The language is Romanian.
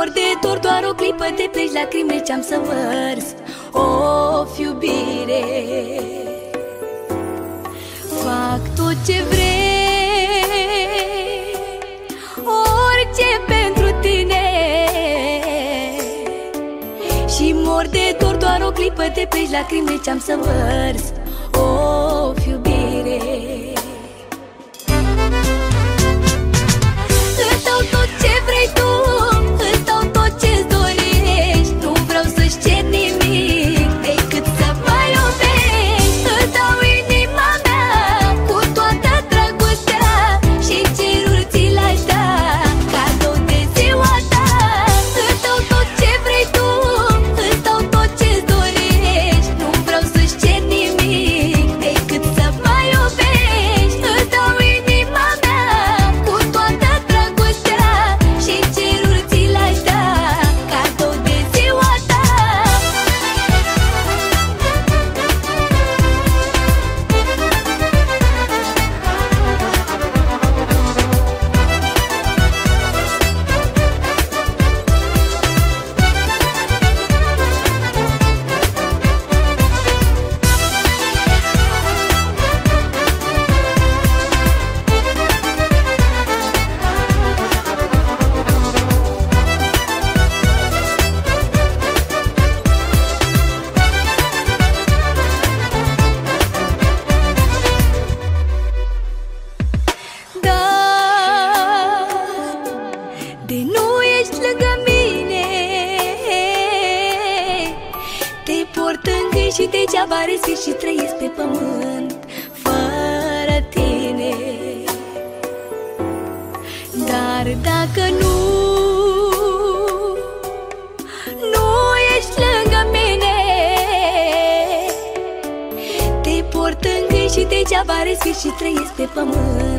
mor de dor, doar o clipă de pleci, lacrimile ce-am să vărs. Of, iubire, fac tot ce vrei, orice pentru tine. Și mor de dor, doar o clipă de pleci, lacrimile ce-am să vărs. Of, iubire, îți dau tot ce vrei tu, îți dau tot ce-ți dorești. Nu vreau să-ți cer nimic decât să mă iubești. Îți dau inima mea cu toată dragostea și cerul ți l-aș da, cadou de ziua ta. Îți dau tot ce vrei tu, îți dau tot ce-ți dorești. Nu vreau să-ți cer nimic decât să mă iubești. Îți dau inima mea cu toată dragostea și cerul ți l-aș da, cadou de ziua ta. De nu ești lângă mine, te port în gând și degeaba respir și trăiesc pe pământ fără tine. Dar dacă nu ești lângă mine, te port în gând și degeaba respir și trăiesc pe pământ